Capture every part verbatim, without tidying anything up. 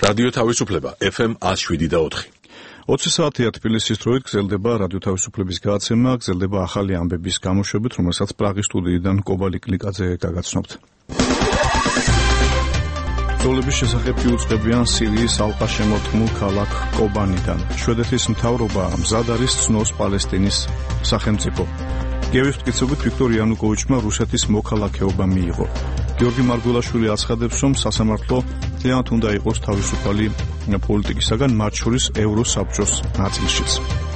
რადიო თავისუფლება ეფ ემ one oh seven და four. ოცი საათია თბილისის დროით გრძელდება რადიო თავისუფლების გადაცემა, გრძელდება ახალი ამბების გამოშვებით, რომელსაც პრაღის სტუდიიდან კობალი კლიკაძე გაგაცნობთ. ბრძოლების შესახებ იუწყებიან სირიის ალყაშემორტყმულ ქალაქ კობანიდან. შვედეთის მთავრობა მზად არის ცნოს პალესტინის სახელმწიფო. კიევის მტკიცებით ვიქტორ იანუკოვიჩმა რუსეთის მოქალაქეობა მიიღო. გიორგი მარგველაშვილი აცხადებს, რომ სასამართლო ძალიანთ უნდა იყოს თავისუფალი პოლიტიკისაგან, მათ შორის ევროსაბჭოს ნაწილშიც.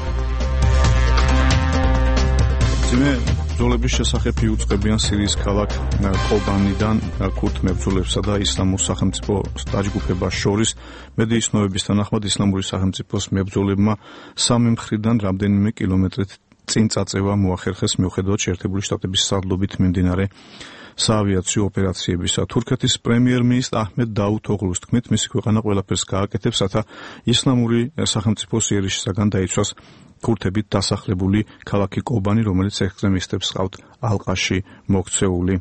ძიმე ბრძოლების შესახებ იუწყებიან სირიის ქალაქ კობანიდან ქურთ მებრძოლებსა და ისლამურ სახელმწიფოს დაჯგუფებას შორის. მედიის ცნობების თანახმად ისლამური სახელმწიფოს მებრძოლებმა სამი მხრიდან რამდენიმე კილომეტრით წინ წაწევა მოახერხეს მიუხედავად შეერთებული შტატების სარდლობით მიმდინარე საავიაციო ოპერაციებისა. თურქეთის პრემიერ-მინისტრ აჰმედ დაუთოღლუს თქმით, მისი ქვეყანა ყველაფერს გააკეთებს, რათა ისლამური სახელმწიფოს იერიშისაგან დაიცვას ქურთებით დასახლებული ქალაქი კობანი, რომელიც ექსტრემისტებს ჰყავთ ალყაში მოქცეული.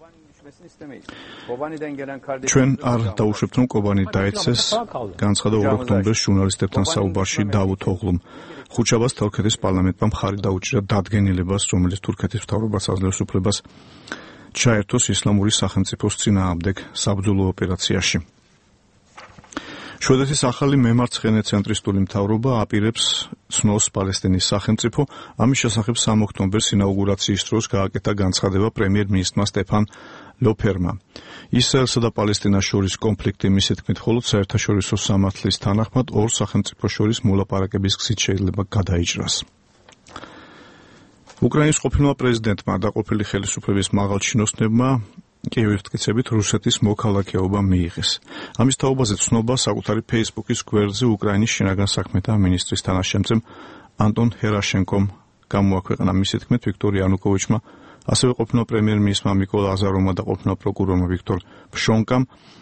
ჩვენ არ დაუშვებთ, რომ კობანი დაეცეს, განცხადა ორ ოქტომბერს ჟურნალისტებთან საუბარში დაუთოღლუმ. ხუთშაბათს თურქეთის პარლამენტმა მხარი დაუჭირა დადგენილებას, რომელიც თურქეთის მთავრობას აძლევს უფლებას ჩაერთოს ისლამური სახელმწიფოს წინააღმდეგ საბრძოლო ოპერაციაში. შვედეთის ახალი მემარცხენე ცენტრისტული მთავრობა აპირებს ცნოს პალესტინის სახელმწიფო. ამის შესახებ სამი ოქტომბერს ინაუგურაციის დროს გააკეთა განცხადება პრემიერ-მინისტრმა სტეფან ლოფერმა. ისრაელსა და პალესტინას შორის კონფლიქტი მისი თქმით მხოლოდ საერთაშორისო სამართლის თანახმად ორ სახელმწიფოს შორის მოლაპარაკების გზით შეიძლება გადაიჭრას. უკრაინის ყოფილმა პრეზიდენტმა და ყოფილი ხელისუფლების მაღალჩინოსნებმა კიევის მტკიცებით რუსეთის მოქალაქეობა მიიღეს. ამის თაობაზე ცნობა საკუთარი ფეისბუქის გვერდზე უკრაინის შინაგან საქმეთა მინისტრის თანაშემწემ ანტონ ჰერაშენკომ გამოაქვეყნა. მისი თქმით, ვიქტორ იანუკოვიჩმა, ასევე ყოფილმა პრემიერ-მინისტრმა მიკოლა აზაროვმა და ყოფილმა პროკურორმა ვიქტორ ფშონკამ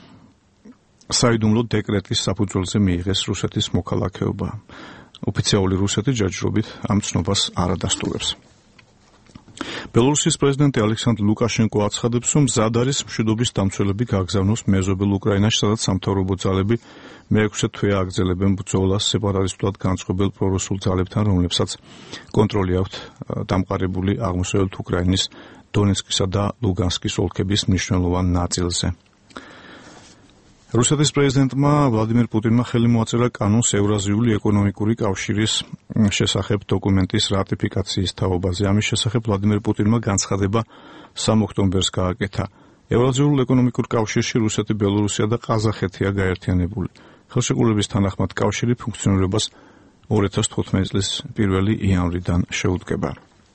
საიდუმლო დეკრეტის საფუძველზე მიიღეს რუსეთის მოქალაქეობა. ოფიციალური რუსეთი ჯერჯერობით ამ ცნობას არ ადასტურებს. ბელორუსის პრეზიდენტი ალექსანდრ ლუკაშენკო აცხადებს, რომ მზად არის მშვიდობის დამცველები გაგზავნოს მეზობელ უკრაინაში, სადაც სამთავრობო ძალები მეექვსე თვე აგრძელებენ ბრძოლას სეპარატისტულად განწყობილ პრორუსულ ძალებთან, რომლებსაც კონტროლი აქვთ დამყარებული აღმოსავლეთ უკრაინის დონეცკისა და ლუგანსკის ოლქების მნიშვნელოვან ნაწილზე. რუსეთის პრეზიდენტმა ვლადიმერ პუტინმა ხელი მოაწერა კანონს ევრაზიული ეკონომიკური კავშირის შესახებ დოკუმენტის რატიფიკაციის თაობაზე. ამის შესახებ ვლადიმერ პუტინმა განცხადება სამი ოქტომბერს გააკეთა. ევრაზიულ ეკონომიკურ კავშირში რუსეთი, ბელორუსია და ყაზახეთია გაერთიანებული. ხელშეკრულების თანახმად კავშირი ფუნქციონირებას ორი ათას თხუთმეტი წლის პირველი იანვრიდან შეუდგება.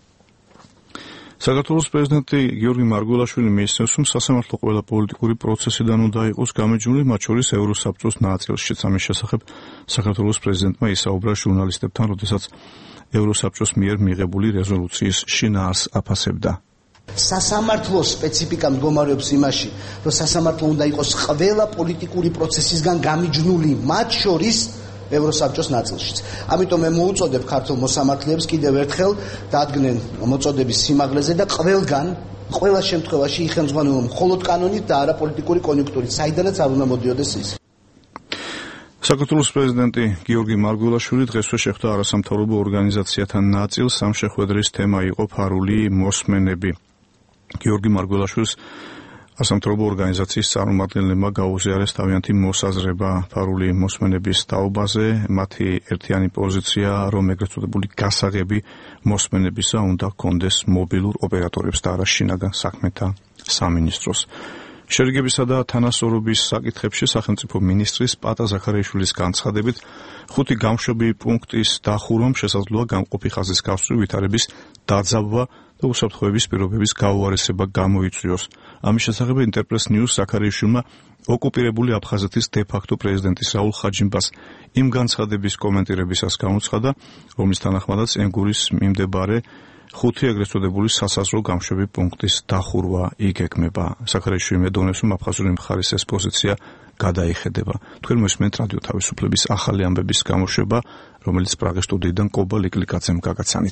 საქართველოს პრეზიდენტი გიორგი მარგველაშვილი მისცემს, რომ სასამართლო ყველა პოლიტიკური პროცესიდან უნდა იყოს გამეჯნული, მათ შორის ევროსაბჭოს ნაწილშიც. ამის შესახებ საქართველოს პრეზიდენტმა ისაუბრა ჟურნალისტებთან, როდესაც ევროსაბჭოს მიერ მიღებული რეზოლუციის შინაარსს აფასებდა. სასამართლოს სპეციფიკა მდგომარეობს იმაში, რომ სასამართლო უნდა იყოს ყველა პოლიტიკური პროცესისგან გამიჯნული, მათ შორის ევროსაბჭოს ნაწილშიც. ამიტომ მე მოუწოდებ ქართულ მოსამართლეებს კიდევ ერთხელ დადგნენ მოწოდების სიმაღლეზე და ყველგან, ყველა შემთხვევაში იხელმძღვანელონ მხოლოდ კანონით და არა პოლიტიკური კონიუნქტურით, საიდანაც არ უნდა მოდიოდეს ის. საქართველოს პრეზიდენტი გიორგი მარგველაშვილი დღესვე შეხვდა არასამთავრობო ორგანიზაციათა ნაწილს. ამ შეხვედრის თემა იყო ფარული მოსმენები. გიორგი მარგველაშვილს არასამთავრობო ორგანიზაციის წარმომადგენლებმა გაუზიარეს თავიანთი მოსაზრება ფარული მოსმენების თაობაზე. მათი ერთიანი პოზიცია, რომ ეგრეთ წოდებული გასაღები მოსმენებისა უნდა ჰქონდეს მობილურ ოპერატორებს და არა შინაგან საქმეთა სამინისტროს. შერიგებისა და თანასწორობის საკითხებში სახელმწიფო მინისტრის პატა ზაქარიაშვილის განცხადებით, ხუთი გამშვები პუნქტის დახურვამ შესაძლოა გამყოფი ხაზის გასწვრივ ვითარების დაძაბვა და უსაფრთხოების პირობების გაუარესება გამოიწვიოს. ამის შესახებ ინტერპრეს ნიუს ზაქარიაშვილმა ოკუპირებული აფხაზეთის დე-ფაქტო პრეზიდენტის რაულ ხაჯიმბას იმ განცხადების კომენტირებისას გამოცხადა, რომლის თანახმადაც ენგურის მიმდებარე ხუთი ეგრეთ წოდებული სასაზღვრო გამშვები პუნქტის დახურვა იგეგმება. ზაქარიაშვილი მედონებს, რომ აფხაზური მხარის ეს პოზიცია გადაიხედება. თქვენ მოსმენთ რადიო თავისუფლების ახალი ამბების გამოშვება, რომელიც პრაღის სტუდიიდან კობალი კლიკაძემ გაგაცანით.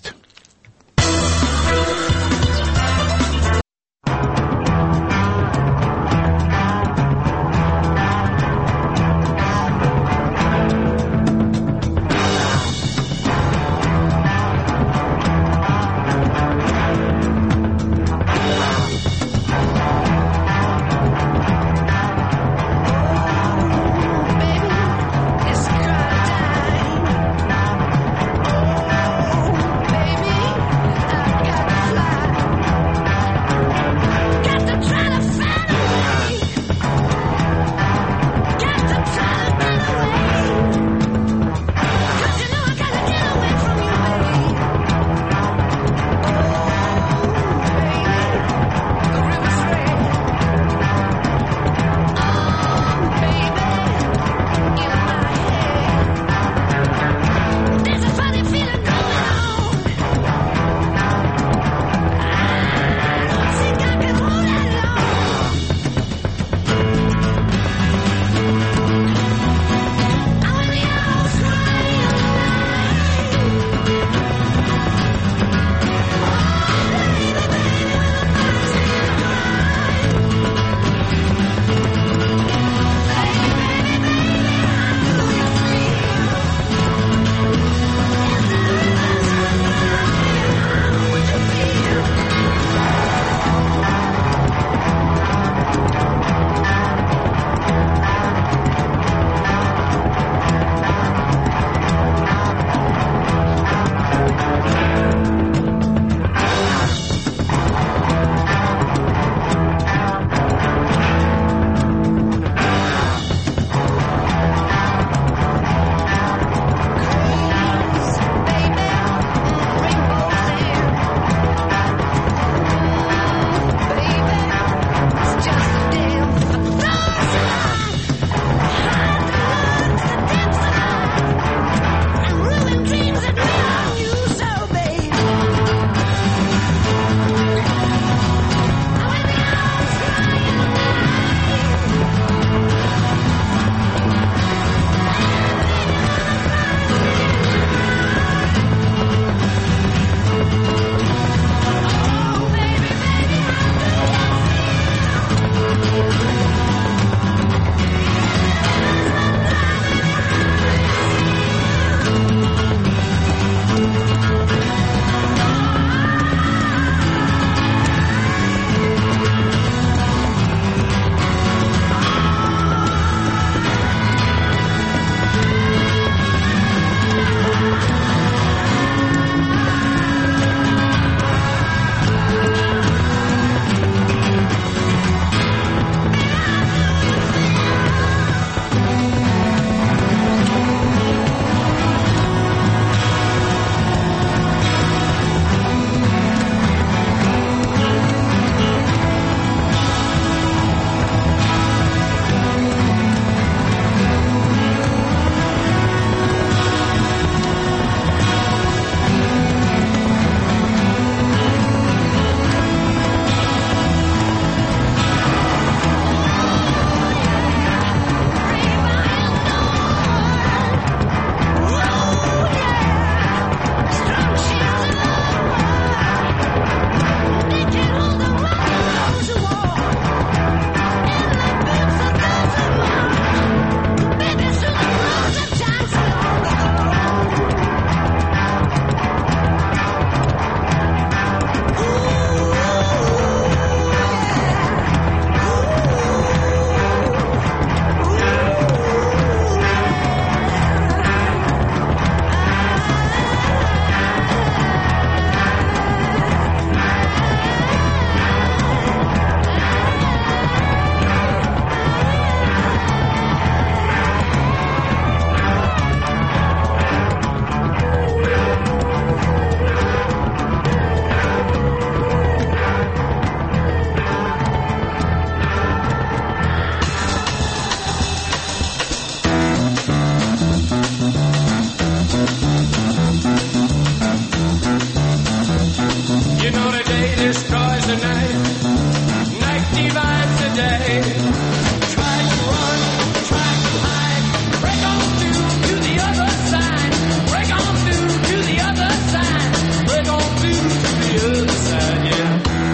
tonight, night divides the day. Try to run, try to hide, break on through to the other side, break on through to the other side, break on through to the other side, yeah.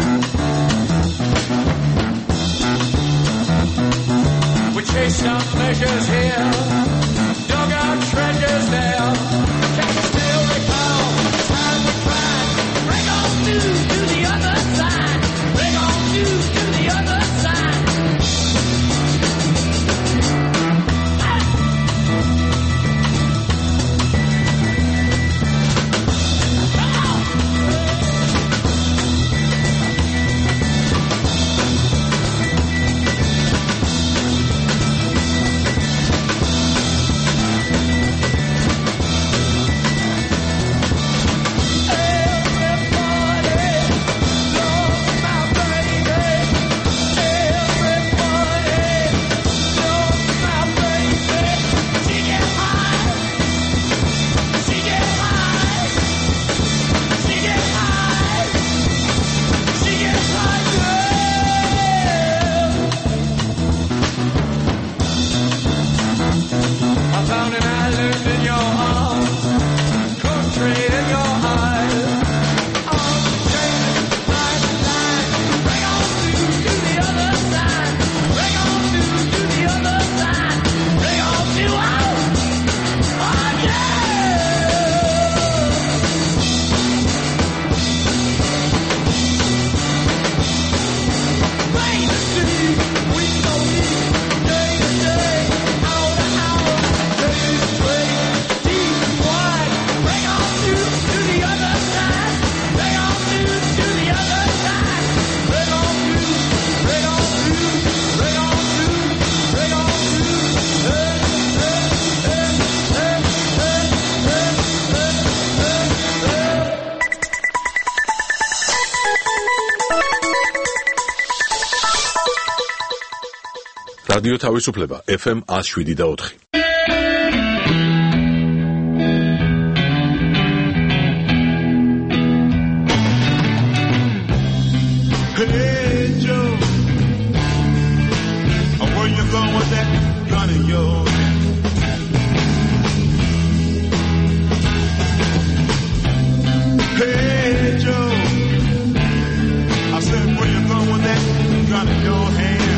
We chased our pleasures here, dug our treasures there. Can you still recall the time we cried? Break on through to the other side, break on through to the other side. რადიო თავისუფლება ეფ ემ one oh seven და four. Hey Joe, where you going with that gun in your hand? Hey Joe, I said where you going with that gun in your hand?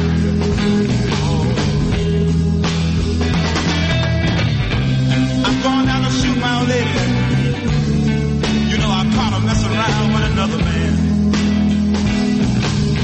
I'm going down to shoot my old lady. You know I caught her messing around with another man.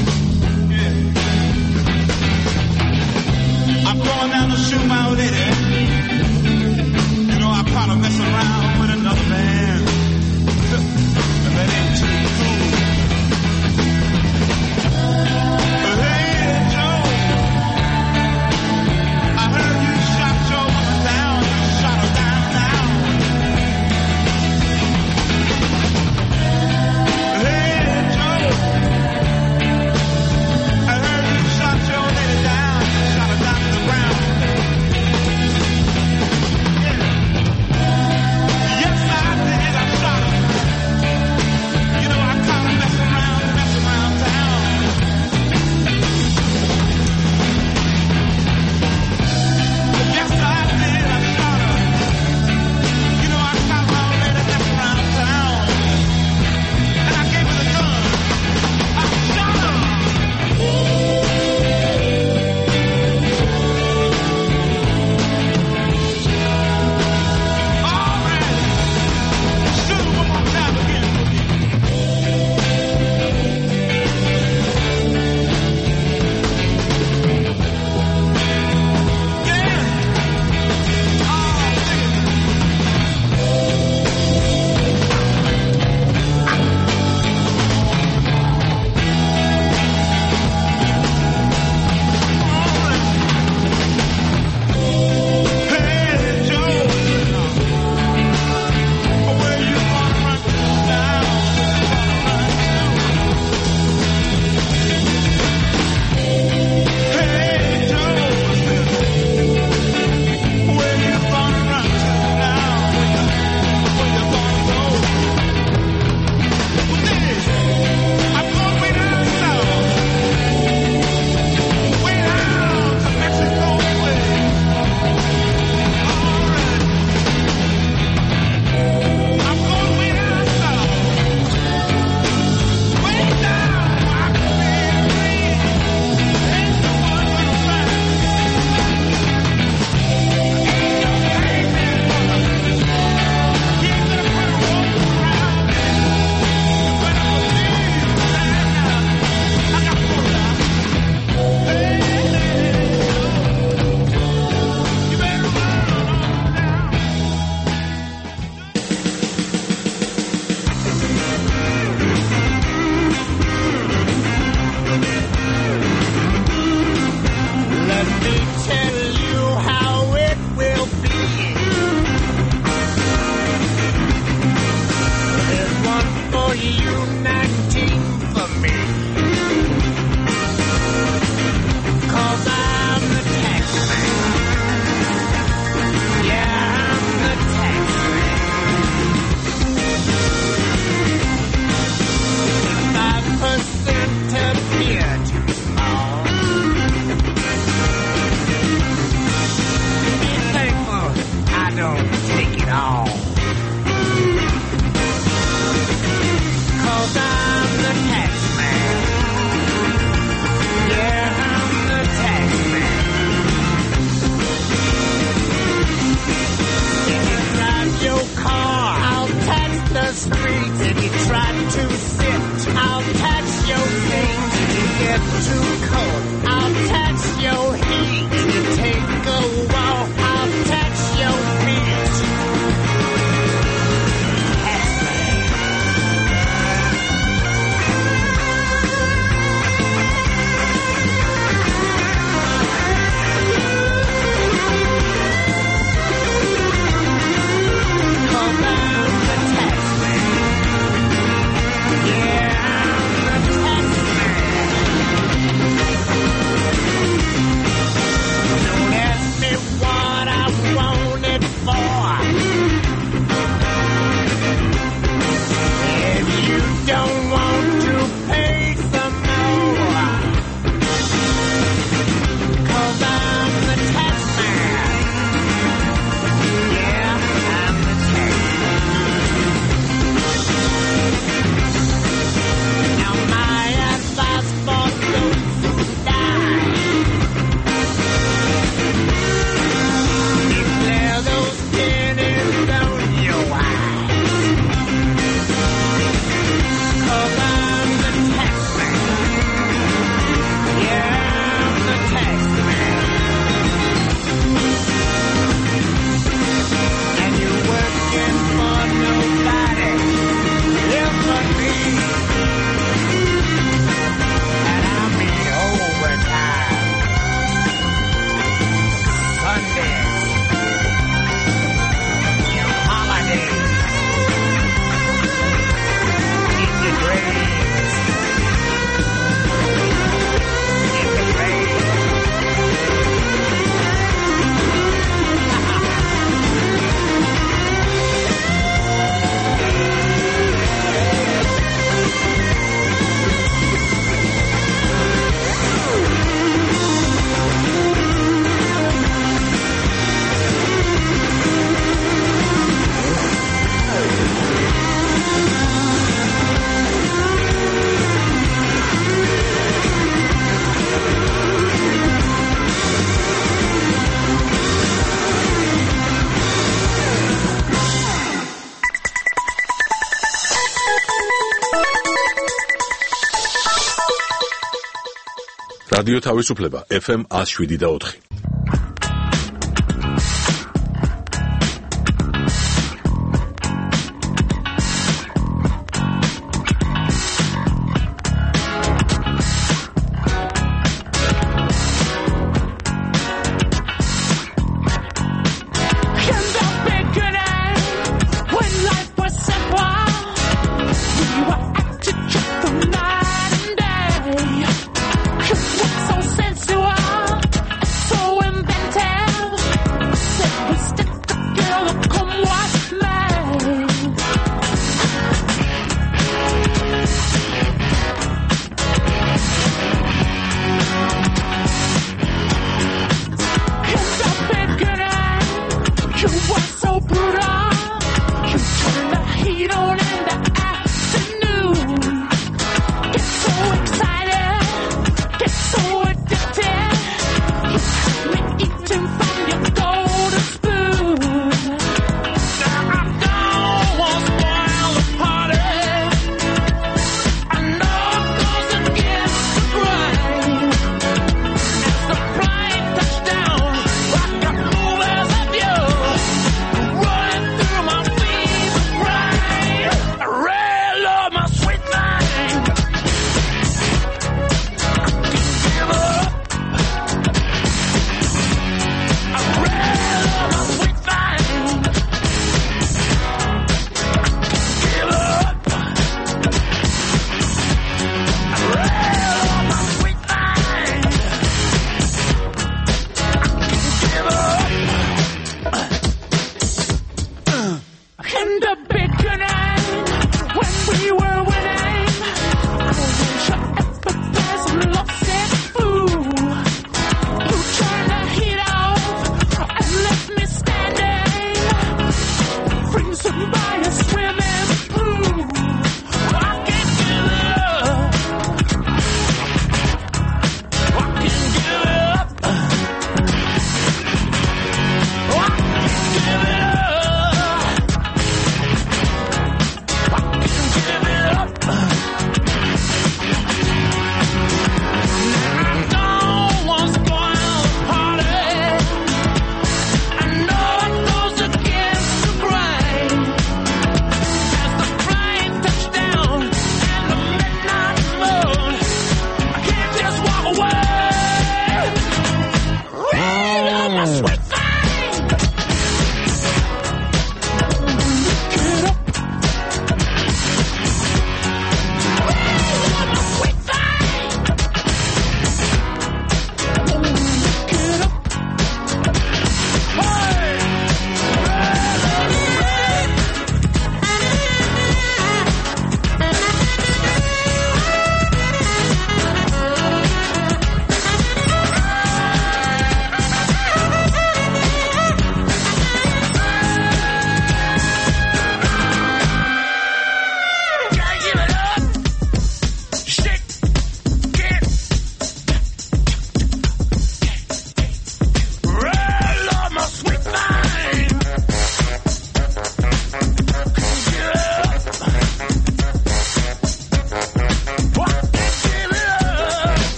too cold, I'll touch your heat. You take a walk, I'll touch your feet. Touch me. Come on, the tax man. Yeah, I'm the tax man. Don't ask me what I want it for. If you don't want to pay some more, 'cause I'm the tax man. Yeah, I'm the tax man. Now my advice for those who die: declare those pennies on your eyes. 'Cause I'm the tax man. Yeah, I'm the tax man. And you're working for nobody but me. And I mean overtime. Sundays. Holidays. In the dreams. In the rain. რადიო თავისუფლება ეფ ემ one oh seven და four. Can there be good end when life was simple? We were acting just the night and day. 'Cause what's so sensual, so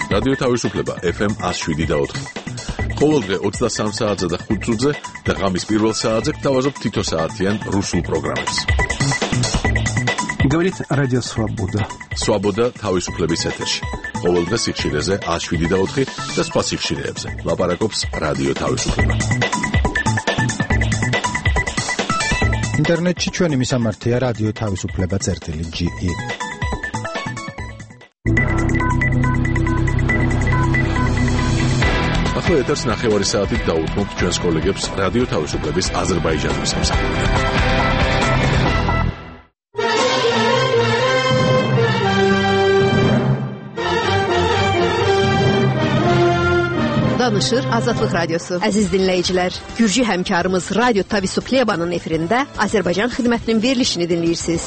რადიო თავისუფლება ეფ ემ one oh seven და four. ყოველდღე ოცდასამ საათზე და ხუთ წუთზე და ღამის პირველ საათზე გთავაზობ თითო საათიან რუსულ პროგრამებს. Говорит Радио Свобода. Свобода თავისუფლების ეთერში. ყოველდღე სიხშირეზე one oh seven და four და სხვა სიხშირეებზე. ლაპარაკობს რადიო თავისუფლება. ინტერნეტში ჩვენი მისამართია რადიო თავისუფლება წერტილი ჯი ი. ახლა ეთერს ნახევარი საათით დაუთმობთ ჩვენს კოლეგებს რადიო თავისუფლების აზერბაიჯანის სამსახურიდან. Danışır Azadlıq Radyosu. Əziz dinləyicilər, Gürcü həmkarımız Radyo Tavisuplebanın efirində Azərbaycan xidmətinin verilişini dinləyirsiniz.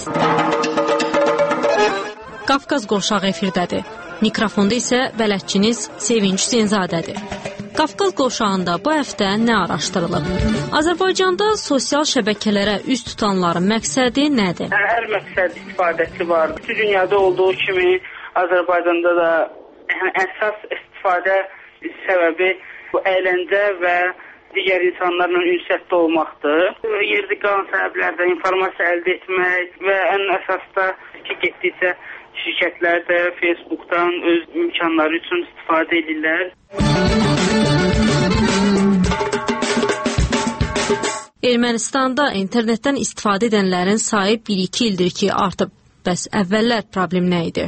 Qafqaz Qovşağı efirdədir. Mikrofonda isə bələdçiniz Sevinç Senzadədir. Qafqaz Qovşağında bu həftə nə araşdırılıb? Azərbaycanda sosial şəbəkələrə üz tutanların məqsədi nədir? Hər məqsəd istifadəsi var. Bütün dünyada olduğu kimi Azərbaycanda da əsas istifadə səbəbi bu əyləncə və digər insanlarla ünsiyyətdə olmaqdır. Yerli qalan səbəblərdən informasiya əldə etmək və ən əsas da ki, getdikcə şirkətlər də Facebookdan öz imkanları üçün istifadə edirlər. Ermənistanda internetdən istifadə edənlərin sayı bir iki ildir ki, artıb. Bəs əvvəllər problem nə idi?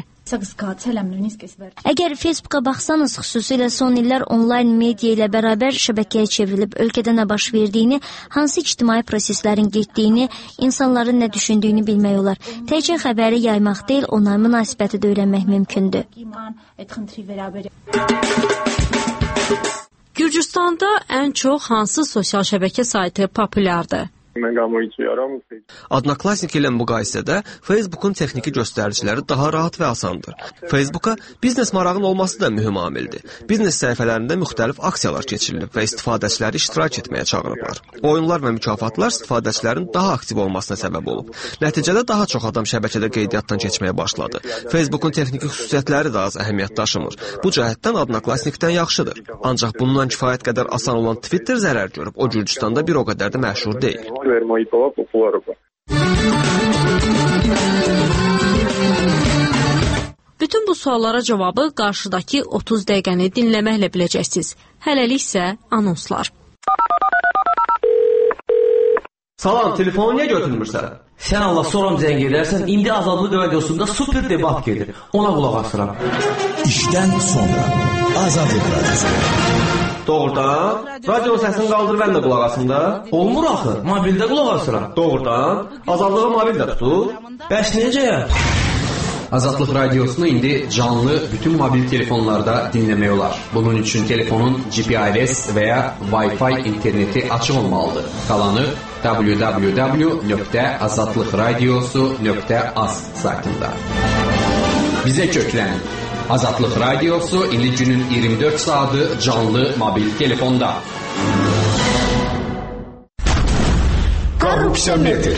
Əgər Facebooka baxsanız, xüsusilə son illər onlayn media ilə bərabər şəbəkəyə çevrilib ölkədə nə baş verdiyini, hansı ictimai proseslərin getdiyini, insanların nə düşündüyünü bilmək olar. Təkcə xəbəri yaymaq deyil, ona münasibəti də öyrənmək mümkündür. Gürcüstanda ən çox hansı sosial şəbəkə saytı populyardır? Adnaklasnik ilə müqayisədə Facebookun texniki göstəriciləri daha rahat və asandır. Facebooka biznes marağın olması da mühüm amildir. Biznes səhifələrində müxtəlif aksiyalar keçirilib və istifadəçiləri iştirak etməyə çağırıblar. Oyunlar və mükafatlar istifadəçilərin daha aktiv olmasına səbəb olub. Nəticədə daha çox adam şəbəkədə qeydiyyatdan keçməyə başladı. Facebookun texniki xüsusiyyətləri də az əhəmiyyət daşımır. Bu cəhətdən Adnaklasnikdən yaxşıdır. Ancaq bundan kifayət qədər asan olan Twitter zərər görüb, o Gürcüstanda bir o qədər də məşhur deyil. Bütün bu suallara cavabı qarşıdakı otuz dəqiqəni dinləməklə biləcəksiniz. Hələlik isə anonslar. Salam, telefonu niyə götürmürsən? Sən Allah soram zəng edərsən, indi Azadlıq Radiosunda super debat gedir. Ona qulaq asıram. İşdən sonra Azadlıq Radiosu. Doğrudan? Radionun səsini qaldır, mən də qulaq asım da. Olmur axı, mobildə qulaq asıram. Doğrudan? Azadlığı mobildə tutur. Bəs necə? Azadlıq Radiosunu indi canlı bütün mobil telefonlarda dinləmək olar. Bunun üçün telefonun G P R S və ya Wi-Fi interneti açıq olmalıdır. Qalanı w w w nöqtə azadlıqradiosu nöqtə az saytında. Bizə köklənin. Azadlıq Radiosu indi günün iyirmi dörd saatı canlı mobil telefonda. Korrupsiya metr.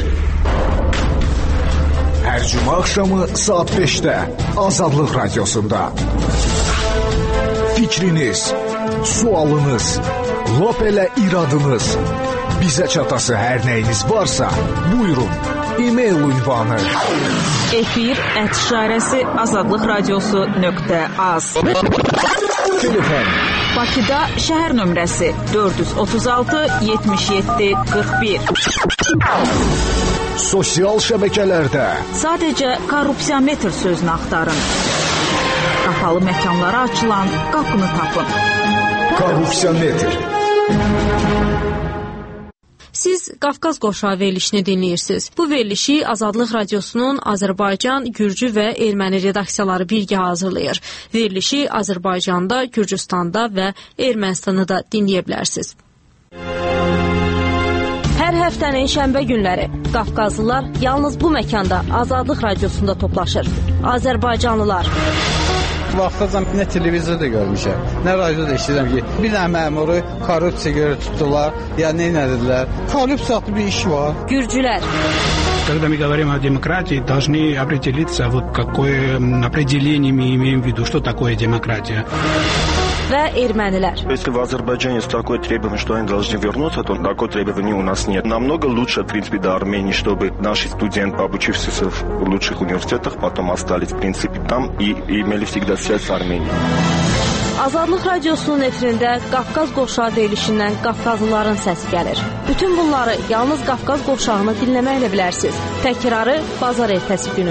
Hər cümə axşamı saat beşdə Azadlıq Radiosunda. Fikriniz, sualınız, lap elə iradınız, bizə çatası hər nəyiniz varsa, buyurun, e-mail ünvanı. Efir ət işarəsi azadlıqradiosu nöqtə az. Telefon. Bakıda şəhər nömrəsi dörd yüz otuz altı yetmiş yeddi qırx bir. Sosial şəbəkələrdə sadəcə korrupsiya metr sözünü axtarın. Qapalı məkanlara açılan qapını tapın. Korrupsiya metr. Siz Qafqaz Qovşağı verilişini dinləyirsiniz. Bu verilişi Azadlıq Radiosunun Azərbaycan, Gürcü və Erməni redaksiyaları birgə hazırlayır. Verilişi Azərbaycanda, Gürcüstanda və Ermənistanda da dinləyə bilərsiniz. Hər həftənin şənbə günləri Qafqazlılar yalnız bu məkanda Azadlıq Radiosunda toplaşır. Azərbaycanlılar. Vaxtacan nə televizorda görmüşəm, nə radioda eşidirəm ki, bir dənə məmuru korrupsiya görə tutdular, ya nə edilər. Korrupsiya bir iş var. Gürcülər. Когда мы говорим о демократии, должны определиться, вот какое определение мы имеем в виду, что такое демократия. Və ermənilər. Если в Азербайджане есть такое требование, что они должны вернуться, то такое требование у нас нет. Намного лучше, в принципе, до Армении, чтобы наши студенты, обучившиеся в лучших университетах, потом остались, в принципе, там и, и имели всегда связь с Арменией. Azadlıq Radiosunun efirində Qafqaz qovşağı verilişindən Qafqazlıların səsi gəlir. Bütün bunları yalnız Qafqaz qovşağını dinləməklə bilərsiniz. Təkrarı bazar ertəsi günü.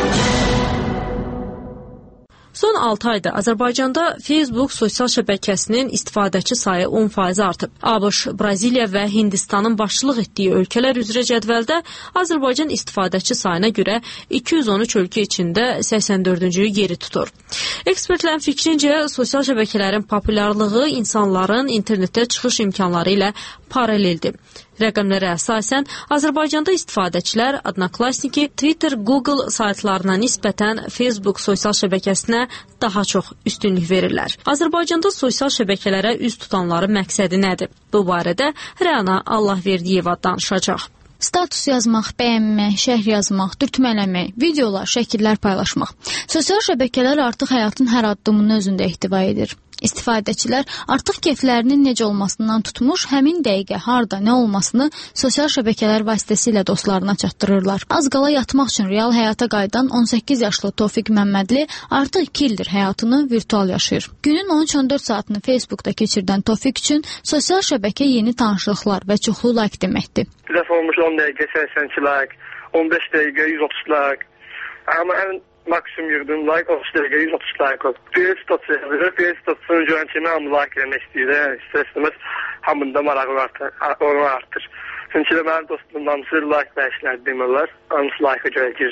Son altı ayda Azərbaycanda Facebook sosial şəbəkəsinin istifadəçi sayı on faiz artıb. ABŞ, Braziliya və Hindistanın başçılıq etdiyi ölkələr üzrə cədvəldə Azərbaycan istifadəçi sayına görə iki yüz on üç ölkə içində səksən dördüncü yeri tutur. Ekspertlərin fikrincə, sosial şəbəkələrin populyarlığı insanların internetdə çıxış imkanları ilə paraleldir. Rəqəmlərə əsasən, Azərbaycanda istifadəçilər Adnaklasniki, Twitter, Google saytlarına nisbətən Facebook sosial şəbəkəsinə daha çox üstünlük verirlər. Azərbaycanda sosial şəbəkələrə üz tutanların məqsədi nədir? Bu barədə Rəna Allahverdiyeva danışacaq. Status yazmaq, bəyənmək, şərh yazmaq, dürtmələmək, videolar, şəkillər paylaşmaq. Sosial şəbəkələr artıq həyatın hər addımını özündə ehtiva edir. İstifadəçilər artıq keyflərinin necə olmasından tutmuş, həmin dəqiqə harda nə olmasını sosial şəbəkələr vasitəsilə dostlarına çatdırırlar. Az qala yatmaq üçün real həyata qayıdan on səkkiz yaşlı Tofiq Məmmədli artıq iki ildir həyatını virtual yaşayır. Günün on üç on dörd saatını Facebookda keçirdən Tofiq üçün sosial şəbəkə yeni tanışlıqlar və çoxlu like deməkdir. Bir dəfə olmuş on dəqiqə səksən iki like, on beş dəqiqə yüz otuz like. Amma ən maksimum yığdığım like otuz dəqiqə yüz otuz like oldu. Bir status yazılır, bir statusunu görən kimi hamı like eləmək istəyir. İstər-istəməz hamında marağı onu artır. Çünki də mənim dostum hamısı like bəyişlər demirlər. Hamısı like-a görə girir.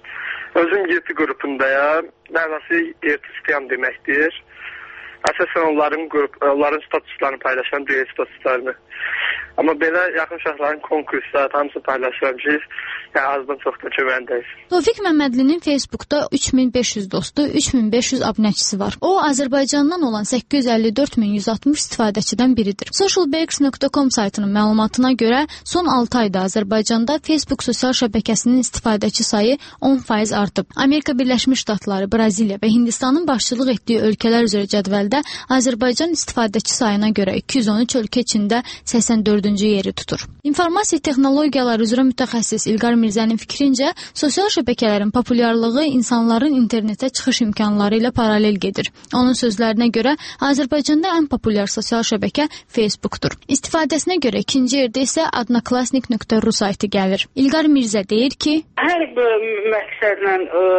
Özüm yeti qrupundayam. Mənası yeti istəyəm deməkdir. Əsasən onların qrup, onların statuslarını paylaşan dünya statuslarını. Amma belə yaxın şəxslərin konkurslar hamısı paylaşıram ki, yəni azdan çoxdan köməkdəyiz. Tofiq Məmmədlinin Facebookda üç min beş yüz dostu, üç min beş yüz abunəçisi var. O, Azərbaycandan olan səkkiz yüz əlli dörd min yüz altmış istifadəçidən biridir. socialbreaks nöqtə com saytının məlumatına görə son altı ayda Azərbaycanda Facebook sosial şəbəkəsinin istifadəçi sayı on faiz artıb. Amerika Birləşmiş Ştatları, Braziliya və Hindistanın başçılıq etdiyi ölkələr üzrə cədvəldə Azərbaycan istifadəçi sayına görə iki yüz on üç ölkə içində səksən dördüncü yeri tutur. İnformasiya texnologiyaları üzrə mütəxəssis İlqar Mirzənin fikrincə, sosial şəbəkələrin populyarlığı insanların internetə çıxış imkanları ilə paralel gedir. Onun sözlərinə görə Azərbaycanda ən populyar sosial şəbəkə Facebookdur. İstifadəsinə görə ikinci yerdə isə adnaklasnik nöqtə ru saytı gəlir. İlqar Mirzə deyir ki, hər məqsədlə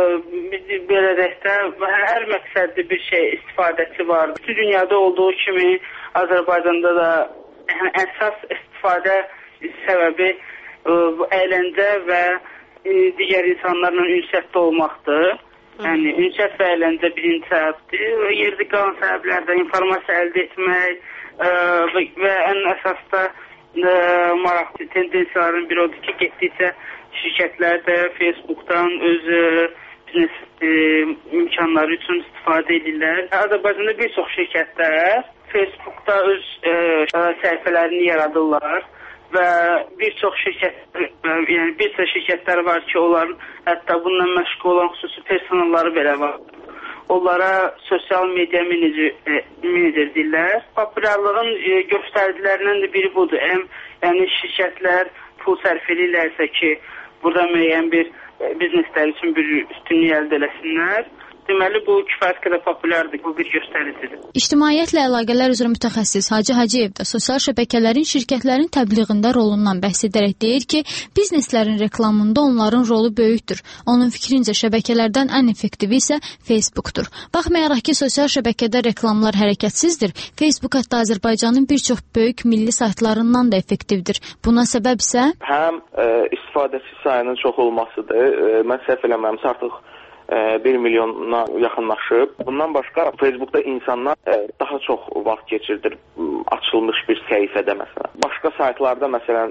biz belə deyək də, hər məqsədli bir şey istifadəçi var. Bütün dünyada olduğu kimi Azərbaycanda da yəni, əsas istifadə səbəbi bu əyləncə və digər insanlarla ünsiyyətdə olmaqdır. Yəni, ünsiyyət və əyləncə birinci səbəbdir. Yerdə qalan səbəblərdən informasiya əldə etmək və ən əsas da maraqlı tendensiyaların biri odur ki, getdikcə şirkətlər də Facebookdan öz biznes imkanları üçün istifadə edirlər. Azərbaycanda bir çox şirkətlər Facebookda öz səhifələrini yaradırlar. Və bir çox şirkət, yəni bir çox şirkətlər var ki, onların hətta bununla məşğul olan xüsusi personalları belə var. Onlara sosial media menecer deyirlər. Populyarlığın göstəricilərindən də biri budur. Həm yəni şirkətlər pul sərf edirlərsə ki, burada müəyyən bir bizneslər üçün bir üstünlük əldə eləsinlər. Deməli, bu kifayət qədər populyardır, bu bir göstəricidir. İctimaiyyətlə əlaqələr üzrə mütəxəssis Hacı Hacıyev də sosial şəbəkələrin şirkətlərin təbliğində rolundan bəhs edərək deyir ki, bizneslərin reklamında onların rolu böyükdür. Onun fikrincə şəbəkələrdən ən effektivi isə Facebookdur. Baxmayaraq ki, sosial şəbəkədə reklamlar hərəkətsizdir, Facebook hətta Azərbaycanın bir çox böyük milli saytlarından da effektivdir. Buna səbəb isə həm e, istifadəçi sayının çox olmasıdır. E, mən səhv eləməmsə artıq bir milyona yaxınlaşıb. Bundan başqa Facebookda insanlar daha çox vaxt keçirdir açılmış bir səhifədə məsələn. Başqa saytlarda məsələn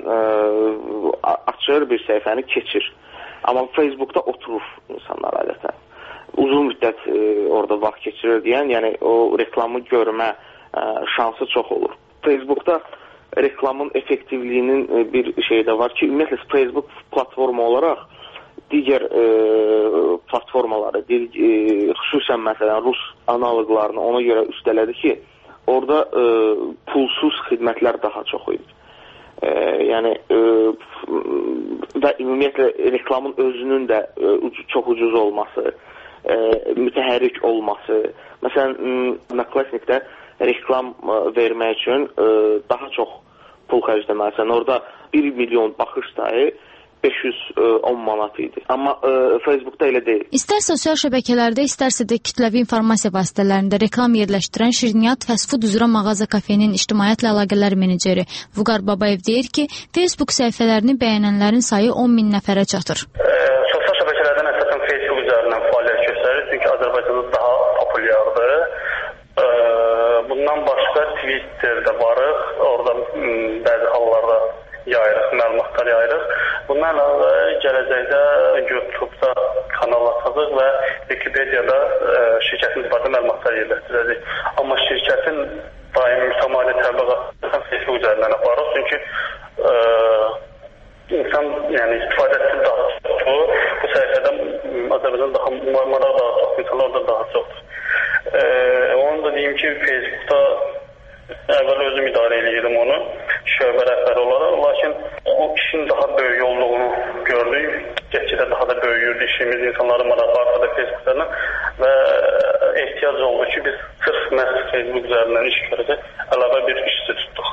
açır bir səhifəni keçir. Amma Facebookda oturur insanlar adətən. Uzun müddət orada vaxt keçirir deyən, yəni o reklamı görmə şansı çox olur. Facebookda reklamın effektivliyinin bir şeyi də var ki, ümumiyyətlə Facebook platforma olaraq digər e, platformaları, e, xüsusən məsələn Rus analoqlarını ona görə üstələdi ki, orada e, pulsuz xidmətlər daha çox idi. E, yəni e, və ümumiyyətlə reklamın özünün də e, çox ucuz olması, e, mütəhərrik olması. Məsələn, Naklasnikdə reklam vermək üçün e, daha çox pul xərcləməlisən. Orada bir milyon baxış sayı beş yüz on manat idi. Amma e, Facebookda elə deyil. İstər sosial şəbəkələrdə, istərsə də kütləvi informasiya vasitələrində reklam yerləşdirən Şirniyyat fast food üzrə mağaza kafenin ictimaiyyətlə əlaqələr meneceri Vüqar Babayev deyir ki, Facebook səhifələrini bəyənənlərin sayı on min nəfərə çatır. E, sosial şəbəkələrdən əsasən Facebook üzərindən fəaliyyət göstərir, çünki Azərbaycanda daha populyardır. E, bundan başqa Twitterdə varıq, orada bəzi hallarda yayırıq, məlumatlar yayırıq. Bundan əlavə gələcəkdə YouTube'da kanal açacaq və Wikipedia'da e, şirkətimiz barədə məlumatlar yerləşdirəcək. Amma şirkətin daimi mütəmadi təbliğatı Facebook üzərindən aparır. Çünki e, insan, yəni istifadəçisi daha çoxdur. Bu səhifədə Azərbaycan daha maraq daha çox, insanlar orada daha çoxdur. E, onu da deyim ki, Facebook'da əvvəl özüm idarə edirdim onu, şöbə rəhbəri olaraq, lakin o işin daha böyük olduğunu gördük. Getkidə daha da böyüyürdü işimiz, insanların marağı artdı Facebook'larına və ehtiyac oldu ki, biz sırf məhz Facebook üzərindən iş görəcək, əlavə bir işçi tutduq.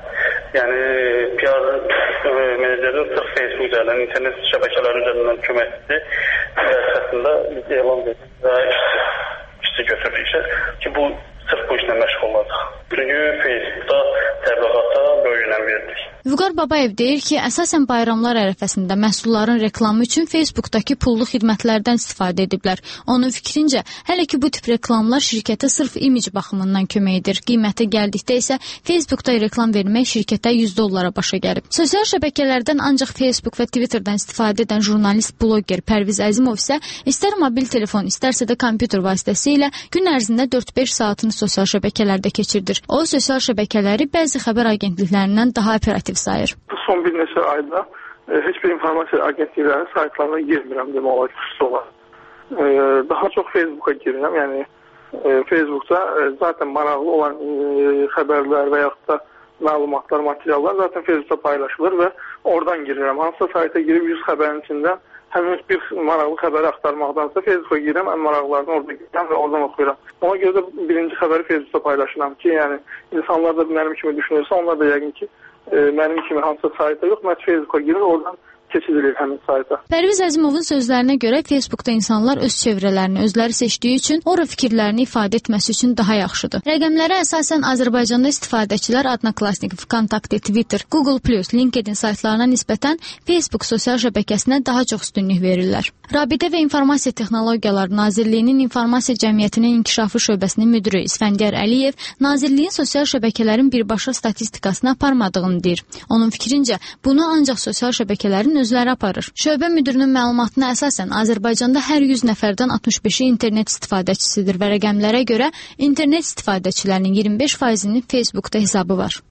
Yəni, P R menecerinin sırf Facebook üzərindən, internet şəbəkələri üzərindən köməkçisi vəzifəsində biz elan verdik və işçi, işçi götürdük işə ki, bu sırf bu işlə məşğul olacaq. Çünki Facebook'da təbliğata böyük önəm verdik. Vüqar Babayev deyir ki, əsasən bayramlar ərəfəsində məhsulların reklamı üçün Facebook'dakı pullu xidmətlərdən istifadə ediblər. Onun fikrincə, hələ ki bu tip reklamlar şirkətə sırf imic baxımından kömək edir. Qiymətə gəldikdə isə Facebook'da reklam vermək şirkətə yüz dollara başa gəlib. Sosial şəbəkələrdən ancaq Facebook və Twitter'dan istifadə edən jurnalist, bloger Pərviz Əzimov isə istər mobil telefon, istərsə də kompüter vasitəsilə gün ərzində dörd-beş saatını sosial şəbəkələrdə keçirdir. O, sosial şəbəkələri bəzi xəbər agentliklərindən daha operativ sayır. Son bir neçə ayda e, heç bir informasiya agentliklərinin saytlarına girmirəm demək olar ki, olar. E, daha çox Facebook'a girirəm. Yəni e, Facebook'da e, zaten maraqlı olan e, xəbərlər və yaxud da məlumatlar, materiallar zaten Facebook'da paylaşılır və oradan girirəm. Hansısa sayta girib yüz xəbərin içindən həmin bir maraqlı xəbəri axtarmaqdansa Facebook'a girirəm, ən maraqlarını orada girirəm və oradan oxuyuram. Ona görə də birinci xəbəri Facebook'da paylaşıram ki, yəni insanlar da mənim kimi düşünürsə, onlar da yəqin ki, e, mənim kimi hansısa sayta yox, mən Facebook'a girir, oradan keçidilir həmin sayta. Pərviz Əzimovun sözlərinə görə Facebook'da insanlar öz çevrələrini özləri seçdiyi üçün ora fikirlərini ifadə etməsi üçün daha yaxşıdır. Rəqəmlərə əsasən Azərbaycanda istifadəçilər Adnaklasnik, Vkontakte, Twitter, Google plus, LinkedIn saytlarına nisbətən Facebook sosial şəbəkəsinə daha çox üstünlük verirlər. Rabitə və İnformasiya Texnologiyaları Nazirliyinin İnformasiya Cəmiyyətinin İnkişafı şöbəsinin müdiri İsfəndiyar Əliyev Nazirliyin sosial şəbəkələrin birbaşa statistikasını aparmadığını deyir. Onun fikrincə, bunu ancaq sosial şəbəkələrin özləri aparır. Şöbə müdirinin məlumatına əsasən Azərbaycanda hər yüz nəfərdən altmış beşi internet istifadəçisidir və rəqəmlərə görə internet istifadəçilərinin iyirmi beş faizinin Facebook'da hesabı var.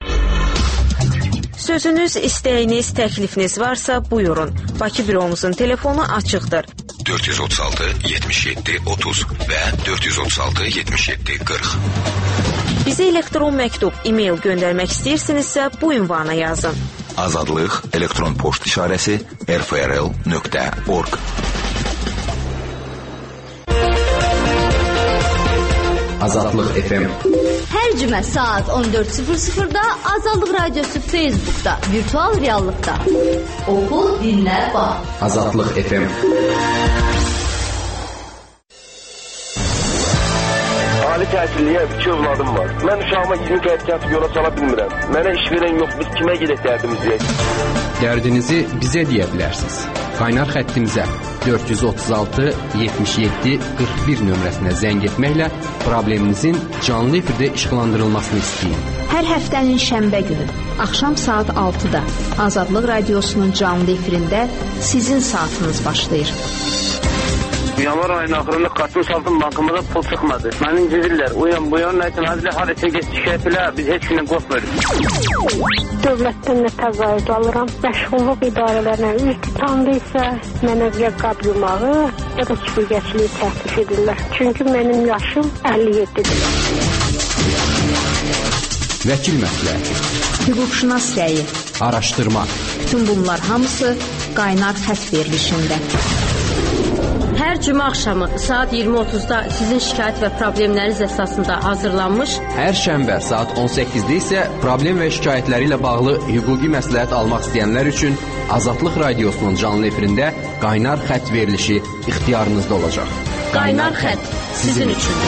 Sözünüz, istəyiniz, təklifiniz varsa buyurun. Bakı büromuzun telefonu açıqdır. dörd yüz otuz altı yetmiş yeddi otuz və dörd yüz otuz altı yetmiş yeddi qırx. Bizə elektron məktub, e-mail göndərmək istəyirsinizsə bu ünvana yazın. Azadlıq elektron poçt işarəsi r f r l nöqtə org. Azadlıq F M. Hər cümə saat on dörd sıfır sıfırda Azadlıq Radiosu Facebook'da, virtual reallıqda. Oxu, dinlə, bax. Azadlıq F M. Ali təhsilliyə iki övladım var. Mən uşağıma iyirmi qəyd kəsib yola sala bilmirəm. Mənə iş verən yox, biz kimə gedək dərdimizi? Dərdinizi bizə deyə bilərsiniz. Qaynar xəttimizə dörd yüz otuz altı yetmiş yeddi qırx bir nömrəsinə zəng etməklə probleminizin canlı efirdə işıqlandırılmasını istəyin. Hər həftənin şənbə günü axşam saat altıda Azadlıq Radiosunun canlı efirində sizin saatınız başlayır. Yanvar ayının axırında kartımı saldım, bankamda pul çıxmadı. Məni incidirlər. O yan bu yan nə üçün hazırla har etsə get şikayət elə, biz heç kimdən qorxmuruq. Dövlətdən nə təqaüd alıram. Məşğulluq idarələrinə iltihamda isə mənə qab yumağı ya da çiftçiliyi təklif edirlər. Çünki mənim yaşım əlli yeddidir. Vəkil məsləhəti, hüquqşünas rəyi, araşdırma. Bütün bunlar hamısı qaynar xətt verilişində. Hər cümə axşamı saat iyirmi otuzda sizin şikayət və problemləriniz əsasında hazırlanmış. Hər şənbə saat on səkkizdə isə problem və şikayətləri ilə bağlı hüquqi məsləhət almaq istəyənlər üçün Azadlıq Radiosunun canlı efirində qaynar xətt verilişi ixtiyarınızda olacaq. Qaynar xətt sizin üçün.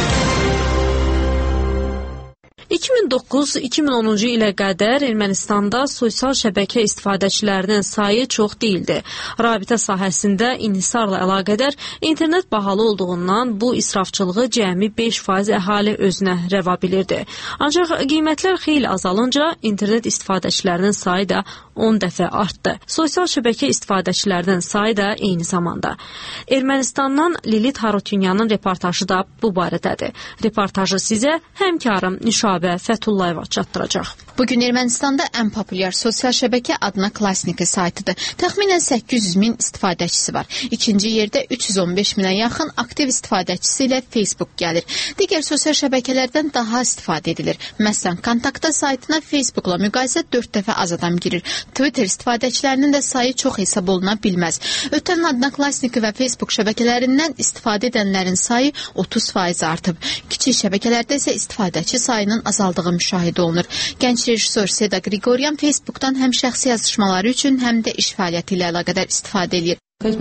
iki min doqquz iki min onuncu ilə qədər Ermənistanda sosial şəbəkə istifadəçilərinin sayı çox deyildi. Rabitə sahəsində inhisarla əlaqədar internet bahalı olduğundan bu israfçılığı cəmi beş faiz əhali özünə rəva bilirdi. Ancaq qiymətlər xeyli azalınca internet istifadəçilərinin sayı da on dəfə artdı. Sosial şəbəkə istifadəçilərinin sayı da eyni zamanda. Ermənistandan Lilit Harutyunyanın reportajı da bu barədədir. Reportajı sizə həmkarım Nüşabə Fətullayeva çatdıracaq. Bugün Ermənistanda ən populyar sosial şəbəkə Odnoklassniki saytıdır. Təxminən səkkiz yüz min istifadəçisi var. İkinci yerdə üç yüz on beş minə yaxın aktiv istifadəçisi ilə Facebook gəlir. Digər sosial şəbəkələrdən daha istifadə edilir. Məsələn, Kontaktda saytına Facebookla müqayisə dörd dəfə az adam girir. Twitter istifadəçilərinin də sayı çox hesab oluna bilməz. Ötən Odnoklassniki və Facebook şəbəkələrindən istifadə edənlərin sayı otuz faiz artıb. Kiçik şəbəkələrdə isə istifadəçi sayının azaldığı müşahidə olunur. Gənc rejissor Seda Grigoryan Facebookdan həm şəxsi yazışmaları üçün, həm də iş fəaliyyəti ilə əlaqədar istifadə edir.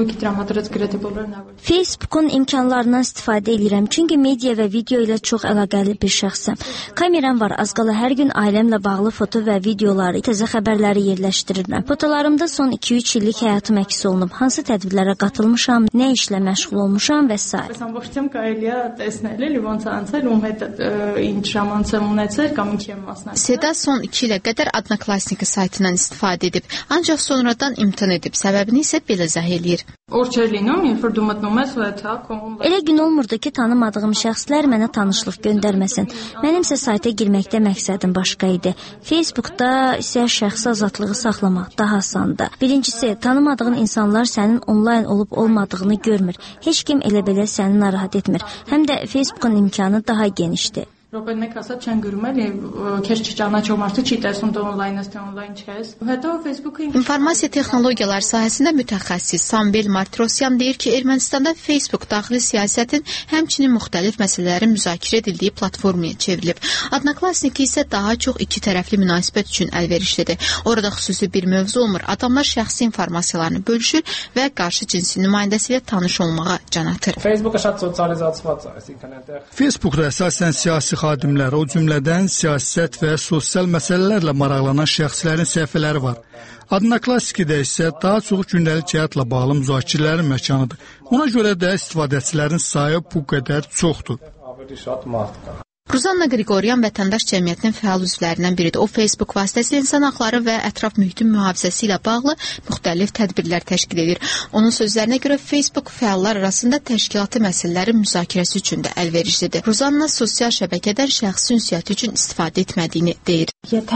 Facebookun imkanlarından istifadə edirəm, çünki media və video ilə çox əlaqəli bir şəxsəm. Kameram var, az qala hər gün ailəmlə bağlı foto və videoları, təzə xəbərləri yerləşdirirəm. Fotolarımda son iki üç illik həyatım əks olunub, hansı tədbirlərə qatılmışam, nə işlə məşğul olmuşam və s. Seda son iki ilə qədər Odnoklassniki saytından istifadə edib, ancaq sonradan imtina edib, səbəbini isə belə izah eləyir. Elə gün olmurdu ki, tanımadığım şəxslər mənə tanışlıq göndərməsin. Mənimsə sayta girməkdə məqsədim başqa idi. Facebookda isə şəxsi azadlığı saxlamaq daha asandır. Birincisi, tanımadığın insanlar sənin onlayn olub olmadığını görmür. Heç kim elə belə səni narahat etmir. Həm də Facebookun imkanı daha genişdir. İnformasiya texnologiyaları sahəsində mütəxəssis Samvel Martrosyan deyir ki, Ermənistanda Facebook daxili siyasətin həmçinin müxtəlif məsələlərin müzakirə edildiyi platformaya çevrilib. Odnoklassniki isə daha çox iki tərəfli münasibət üçün əlverişlidir. Orada xüsusi bir mövzu olmur. Adamlar şəxsi informasiyalarını bölüşür və qarşı cinsin nümayəndəsi ilə tanış olmağa can atır. Facebookda əsasən siyasi xadimlər, o cümlədən siyasət və sosial məsələlərlə maraqlanan şəxslərin səhifələri var. Odnoklassnikidə isə daha çox gündəlik həyatla bağlı müzakirələrin məkanıdır. Ona görə də istifadəçilərin sayı bu qədər çoxdur. Ruzanna Grigoryan vətəndaş cəmiyyətinin fəal üzvlərindən biridir. O, Facebook vasitəsilə insan haqları və ətraf mühitin mühafizəsi ilə bağlı müxtəlif tədbirlər təşkil edir. Onun sözlərinə görə Facebook fəallar arasında təşkilati məsələlərin müzakirəsi üçün də əlverişlidir. Ruzanna sosial şəbəkədən şəxsi ünsiyyət üçün istifadə etmədiyini deyir.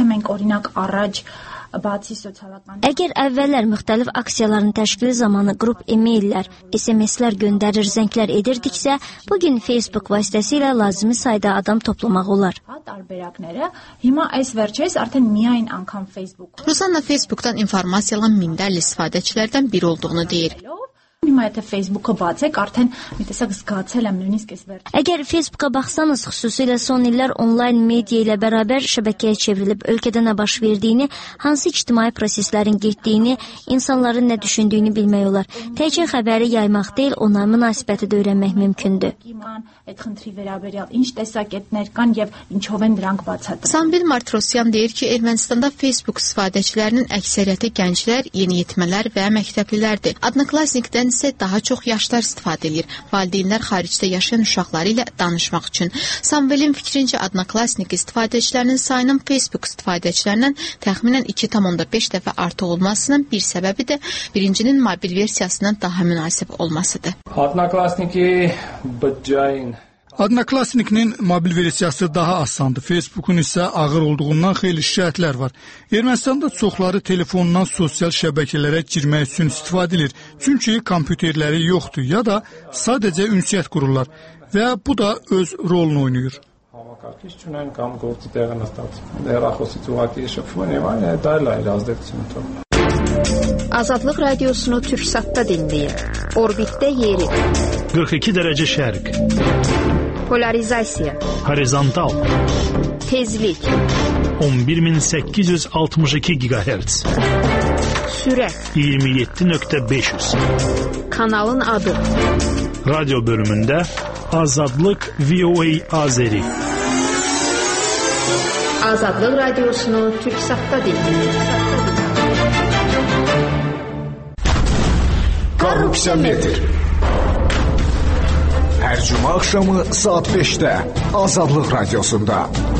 Əgər əvvəllər müxtəlif aksiyaların təşkili zamanı qrup e-maillər, S M S-lər göndərir, zənglər edirdiksə, bugün Facebook vasitəsilə lazımi sayda adam toplamaq olar. Ruzanna Facebookdan informasiyalan minlərlə istifadəçilərdən biri olduğunu deyir. Əgər Facebooka baxsanız, xüsusilə son illər onlayn media ilə bərabər şəbəkəyə çevrilib ölkədə nə baş verdiyini, hansı ictimai proseslərin getdiyini, insanların nə düşündüyünü bilmək olar. Təkcə xəbəri yaymaq deyil, ona münasibəti də öyrənmək mümkündür. Samvel Martrosyan deyir ki, Ermənistanda Facebook istifadəçilərinin əksəriyyəti gənclər, yeniyetmələr və məktəblilərdir. Odnoklassnikdən isə daha çox yaşlar istifadə edir. Valideynlər xaricdə yaşayan uşaqları ilə danışmaq üçün. Samvelin fikrincə Adnoklassnik istifadəçilərinin sayının Facebook istifadəçilərindən təxminən iki tam onda beş dəfə artıq olmasının bir səbəbi də birincinin mobil versiyasından daha münasib olmasıdır. Adnoklassniki bıcayin. Adnoklassnikinin mobil versiyası daha asandır. Facebookun isə ağır olduğundan xeyli şikayətlər var. Ermənistanda çoxları telefonundan sosial şəbəkələrə girmək üçün istifadə edir. Çünki kompüterləri yoxdur ya da sadəcə ünsiyyət qururlar və bu da öz rolunu oynayır. Azadlıq radiosunu Türksatda dinləyin. Orbitdə yeri. qırx iki dərəcə şərq. Polarizasiya. Horizontal. Tezlik. on bir min səkkiz yüz altmış iki gigahertz. Sürət. iyirmi yeddi nöqtə beş yüz. Kanalın adı. Radyo bölümündə Azadlıq V O A Azeri. Azadlıq radiosunu Türksatda dinləyin. Korrupsiya metr. Hər cümə axşamı saat beşdə Azadlıq radiosunda.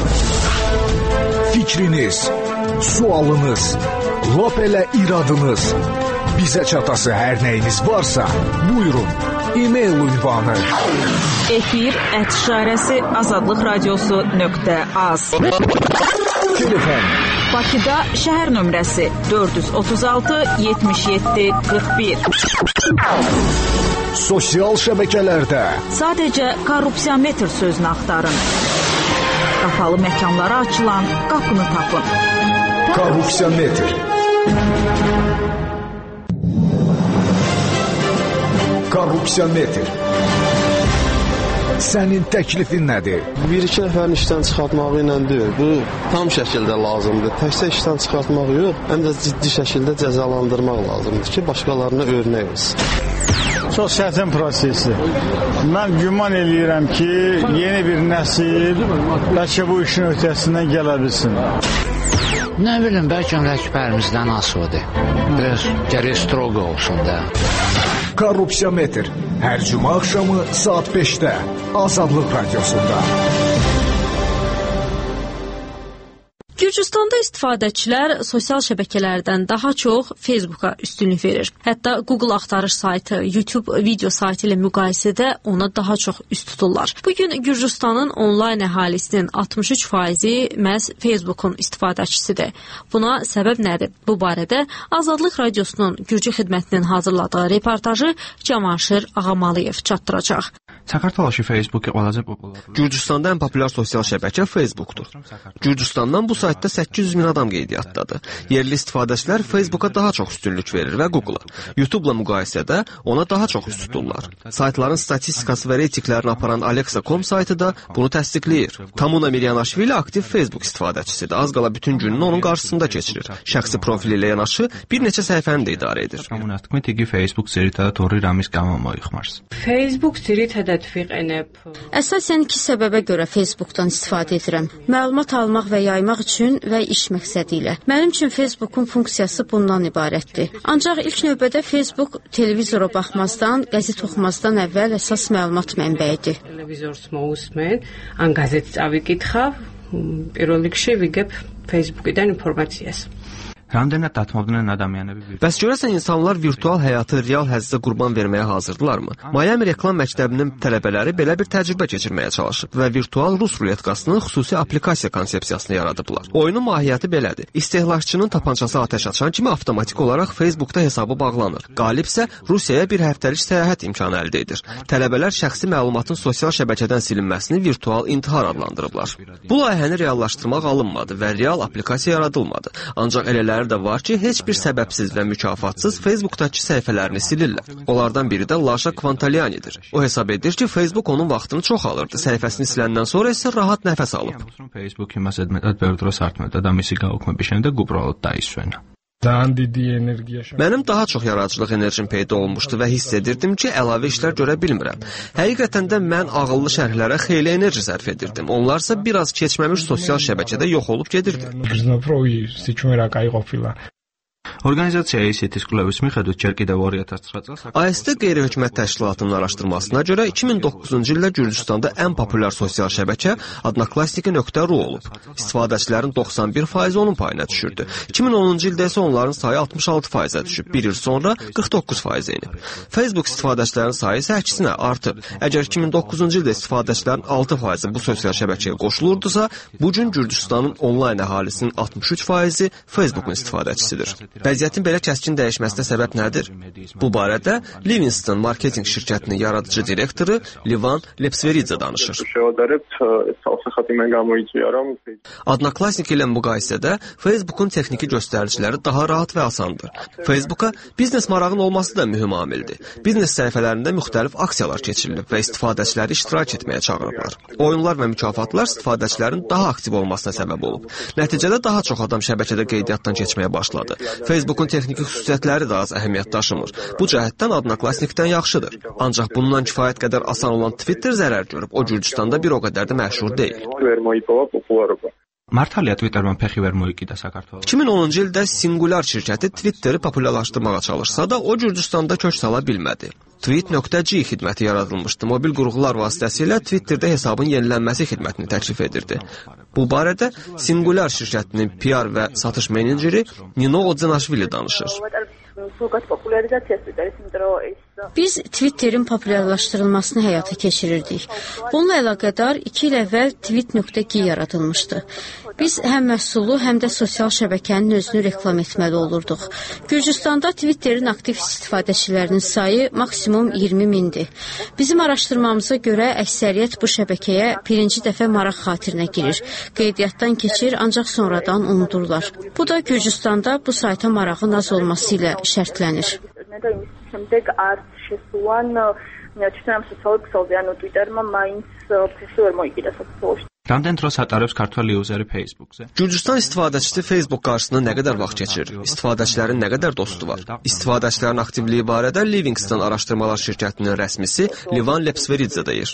Fikriniz, sualınız, lap elə iradınız, bizə çatası hər nəyiniz varsa, buyurun, e-mail ünvanı. Efir ət işarəsi azadlıq radiosu nöqtə az. Telefon. Bakıda şəhər nömrəsi dörd yüz otuz altı yetmiş yeddi qırx bir. Sosial şəbəkələrdə sadəcə korrupsiya metr sözünü axtarın. Qapalı məkanlara açılan qapını tapın. Korrupsiya metr. Korrupsiya metr. Sənin təklifin nədir? Bir-iki nəfərin işdən çıxartmağı ilə deyil. Bu tam şəkildə lazımdır. Təkcə işdən çıxartmaq yox, həm də ciddi şəkildə cəzalandırmaq lazımdır ki, başqalarına örnək olsun. Çox çətin prosesdir. Mən güman eləyirəm ki, yeni bir nəsil bəlkə bu işin öhdəsindən gələ bilsin. Nə bilim, bəlkə rəhbərimizdən asılıdır. Biraz gərək stroq olsun da. Korrupsiya metr. Hər cümə axşamı saat beşdə Azadlıq radiosunda. Gürcüstanda istifadəçilər sosial şəbəkələrdən daha çox Facebooka üstünlük verir. Hətta Google axtarış saytı, YouTube video saytı ilə müqayisədə ona daha çox üst tuturlar. Bugün Gürcüstanın onlayn əhalisinin altmış üç faizi məhz Facebookun istifadəçisidir. Buna səbəb nədir? Bu barədə Azadlıq radiosunun Gürcü xidmətinin hazırladığı reportajı Cavanşir Ağamalıyev çatdıracaq. Gürcüstanda ən populyar sosial şəbəkə Facebookdur. Gürcüstandan bu saytda səkkiz yüz min adam qeydiyyatdadır. Yerli istifadəçilər Facebooka daha çox üstünlük verir və Google-a. YouTube-la müqayisədə ona daha çox üst tuturlar. Saytların statistikası və reytinglərini aparan Alexa nöqtə com saytı da bunu təsdiqləyir. Tamuna Miryanashvili aktiv Facebook istifadəçisidir. Az qala bütün gününü onun qarşısında keçirir. Şəxsi profili ilə yanaşı bir neçə səhifəni də idarə edir. Facebook Əsasən iki səbəbə görə Facebookdan istifadə edirəm. Məlumat almaq və yaymaq üçün və iş məqsədi ilə. Mənim üçün Facebookun funksiyası bundan ibarətdir. Ancaq ilk növbədə Facebook televizora baxmazdan, qəzet oxumazdan əvvəl əsas məlumat mənbəyidir. Televizors მოусმენ, ან გაზეთს წავიკითხავ, პირველ რიგში ვიგებ Facebook-დან ინფორმაციას. Bəs görəsən insanlar virtual həyatı real həzzə qurban verməyə hazırdılarmı? Miami reklam məktəbinin tələbələri belə bir təcrübə keçirməyə çalışıb və virtual Rus ruletkasının xüsusi aplikasiya konsepsiyasını yaradıblar. Oyunun mahiyyəti belədir. İstehlakçının tapançası atəş açan kimi avtomatik olaraq Facebookda hesabı bağlanır. Qalib isə Rusiyaya bir həftəlik səyahət imkanı əldə edir. Tələbələr şəxsi məlumatın sosial şəbəkədən silinməsini virtual intihar adlandırıblar. Bu layihəni reallaşdırmaq alınmadı və real aplikasiya yaradılmadı. Ancaq elələri də var ki, heç bir səbəbsiz və mükafatsız Facebookdakı səhifələrini silirlər. Onlardan biri də Laşa Kvantalyanidir. O hesab edir ki, Facebook onun vaxtını çox alırdı. Səhifəsini siləndən sonra isə rahat nəfəs alıb. Mənim daha çox yaradıcılıq enerjim peyda olmuşdu və hiss edirdim ki, əlavə işlər görə bilmirəm. Həqiqətən də mən ağıllı şərhlərə xeyli enerji sərf edirdim. Onlarsa biraz keçməmiş sosial şəbəkədə yox olub gedirdi. Orqanizasiya ACT-ის კვლევის მიხედვით ჯერ კიდევ iki min doqquz წელს A S T qeyri-hökumət təşkilatının araşdırmasına görə iki min doqquzuncu ildə Gürcüstanda ən populyar sosial şəbəkə Odnoklassniki nöqtə ru olub. İstifadəçilərin doxsan bir faizi onun payına düşürdü. iki min onuncu ildə isə onların sayı altmış altı faizə düşüb. Bir il sonra qırx doqquz faizə enib. Facebook istifadəçilərin sayı isə əksinə artıb. Əgər iki min doqquzuncu ildə istifadəçilərin altı faizi bu sosial şəbəkəyə qoşulurdusa, bu gün Gürcüstanın onlayn əhalisinin altmış üç faizi Facebookun istifadəçisidir. Vəziyyətin belə kəskin dəyişməsinə səbəb nədir? Bu barədə Livingston marketinq şirkətinin yaradıcı direktoru Livan Lepsveridze danışır. Odnoklassnik ilə müqayisədə Facebookun texniki göstəriciləri daha rahat və asandır. Facebooka biznes marağının olması da mühüm amildir. Biznes səhifələrində müxtəlif aksiyalar keçirilib və istifadəçiləri iştirak etməyə çağırıblar. Oyunlar və mükafatlar istifadəçilərin daha aktiv olmasına səbəb olub. Nəticədə daha çox adam şəbəkədə qeydiyyatdan keçməyə başladı. Facebookun texniki xüsusiyyətləri də az əhəmiyyət daşımır. Bu cəhətdən Odnoklassnikdən yaxşıdır. Ancaq bundan kifayət qədər asan olan Twitter zərər görüb. O Gürcüstanda bir o qədər də məşhur deyil. მართალია Twitter-მა ფეხი ვერ მოიკიდა საქართველოს. iki min onuncu ildə Singular şirkəti Twitter-i populyarlaşdırmağa çalışsa da o Gürcüstanda kök sala bilmədi. Tweet nöqtə G xidməti yaradılmışdı. Mobil qurğular vasitəsilə Twitterdə hesabın yenilənməsi xidmətini təklif edirdi. Bu barədə Singular şirkətinin P R və satış meneceri Nino Odzenaşvili danışır. Biz Twitterin populyarlaşdırılmasını həyata keçirirdik. Bununla əlaqədar iki il əvvəl tweet nöqtə G yaradılmışdı. Biz həm məhsulu, həm də sosial şəbəkənin özünü reklam etməli olurduq. Gürcüstanda Twitterin aktiv istifadəçilərinin sayı maksimum iyirmi mindir. Bizim araşdırmamıza görə əksəriyyət bu şəbəkəyə birinci dəfə maraq xatirinə girir. Qeydiyyatdan keçir, ancaq sonradan unudurlar. Bu da Gürcüstanda bu sayta marağın az olması ilə şərtlənir. Რამდენ დროს ატარებს ქართველი იუზერი Facebook-ზე? Gürcüstan istifadəçisi Facebook qarşısında nə qədər vaxt keçirir? İstifadəçilərin nə qədər dostu var? İstifadəçilərin aktivliyi barədə Livingston araşdırmalar şirkətinin rəsmisi Livan Lepsveridze deyir.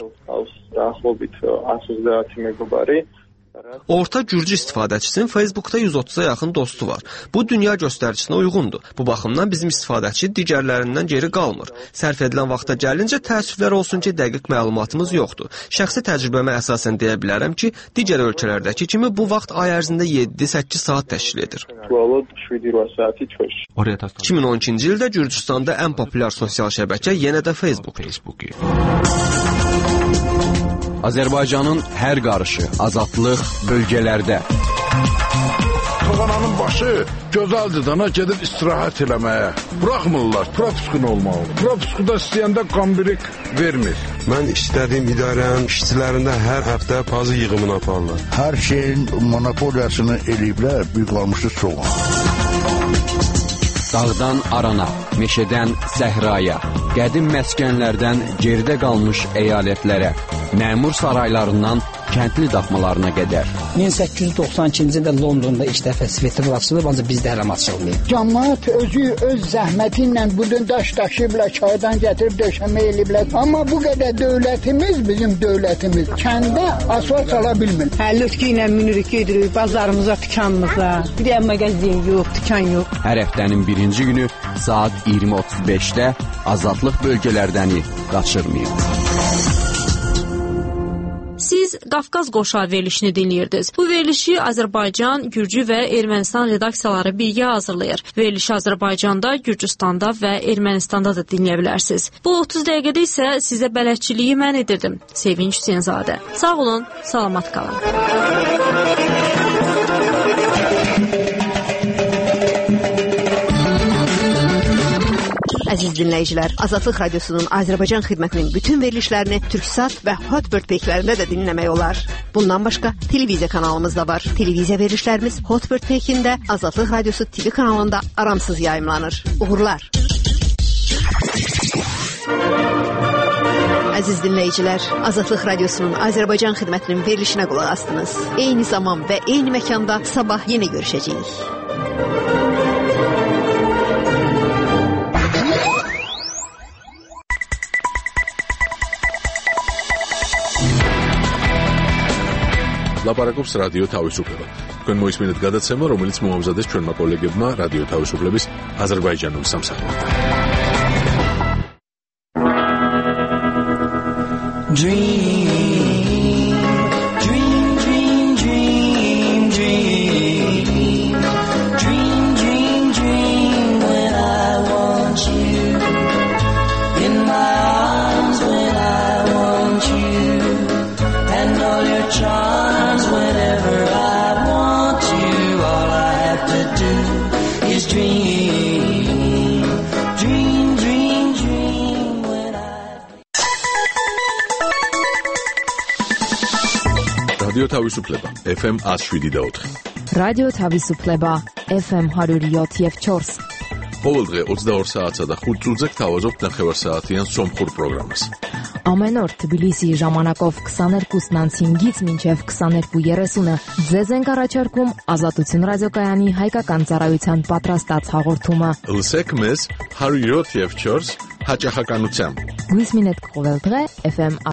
Orta Gürcü istifadəçisinin Facebookda yüz otuz'a yaxın dostu var. Bu dünya göstəricinə uyğundur. Bu baxımdan bizim istifadəçi digərlərindən geri qalmır. Sərf edilən vaxta gəlincə təəssüflər olsun ki, dəqiq məlumatımız yoxdur. Şəxsi təcrübəmə əsasən deyə bilərəm ki, digər ölkələrdəki kimi bu vaxt ay ərzində yeddi səkkiz saat təşkil edir. iki min on ikinci ildə Gürcüstanda ən populyar sosial şəbəkə yenə də Facebook. Azərbaycanın hər qarışı, azadlıq bölgələrdə. Toğananın başı gözəldir dana gedib istirahət eləməyə. Buraxmırlar, propiskun olmalı. Propiskuda istəyəndə qambirik vermir. Mən istədiyim idarənin işçilərində hər həftə pazı yığımını aparırlar. Hər şeyin monopoliyasını eləyiblər, büyük qalmışdır çox. Dağdan arana, meşədən səhraya, qədim məskənlərdən geridə qalmış əyalətlərə, məmur saraylarından kəndli daxmalarına qədər. min səkkiz yüz doxsan ikinci ildə Londonda ilk dəfə svetofor açılıb, ancaq bizdə hələ açılmayıb. Cəmaət özü öz zəhməti ilə budun daş daşıyıblar, çaydan gətirib döşəmə eləyiblər. Amma bu qədər dövlətimiz, bizim dövlətimiz kəndə asfalt sala bilmir. Həllütki ilə minirik, gedirik bazarımıza, dükanımıza. Bir də mağazin yox, dükan yox. Hər həftənin birinci günü saat iyirmi otuz beşdə azadlıq bölgələrdəni qaçırmayın. Siz Qafqaz qoşağı verilişini dinləyirdiniz. Bu verilişi Azərbaycan, Gürcü və Ermənistan redaksiyaları birgə hazırlayır. Verilişi Azərbaycanda, Gürcüstanda və Ermənistanda da dinləyə bilərsiniz. Bu otuz dəqiqədə isə sizə bələdçiliyi mən edirdim. Sevinç Hüseynzadə. Sağ olun, salamat qalın. Əziz dinləyicilər, Azadlıq Radiosunun Azərbaycan xidmətinin bütün verilişlərini Türksat və Hotbird peykilərində də dinləmək olar. Bundan başqa televiziya kanalımız da var. Televiziya verilişlərimiz Hotbird peykində Azadlıq Radiosu T V kanalında aramsız yayımlanır. Uğurlar. Əziz dinləyicilər, Azadlıq Radiosunun Azərbaycan xidmətinin verilişinə qulaq asdınız. Eyni zaman və eyni məkanda sabah yenə görüşəcəyik. ლაპარაკობს რადიო თავისუფლება. თქვენ მოისმინეთ გადაცემა, რომელიც მოამზადეს ჩვენმა კოლეგებმა რადიო თავისუფლების აზერბაიჯანულ სამსახურში. რადიო თავისუფლება ეფ ემ one oh seven და four. რადიო თავისუფლება ეფ ემ one oh seven და four. ყოველდღე ოცდაორ საათსა და ხუთ წუთზე გთავაზობთ ნახევარსაათიან სომხურ პროგრამას. Ամեն օր Թբիլիսի ժամանակով twenty-two հինգից մինչև twenty-two thirty ձեզ ենք առաջարկում Ազատություն ռադիոկայանի հայկական ծառայության պատրաստած հաղորդումը։ Լսեք մեզ one oh seven հաճախականությամբ։ Գույս մինետ կողել դղե էֆ էմ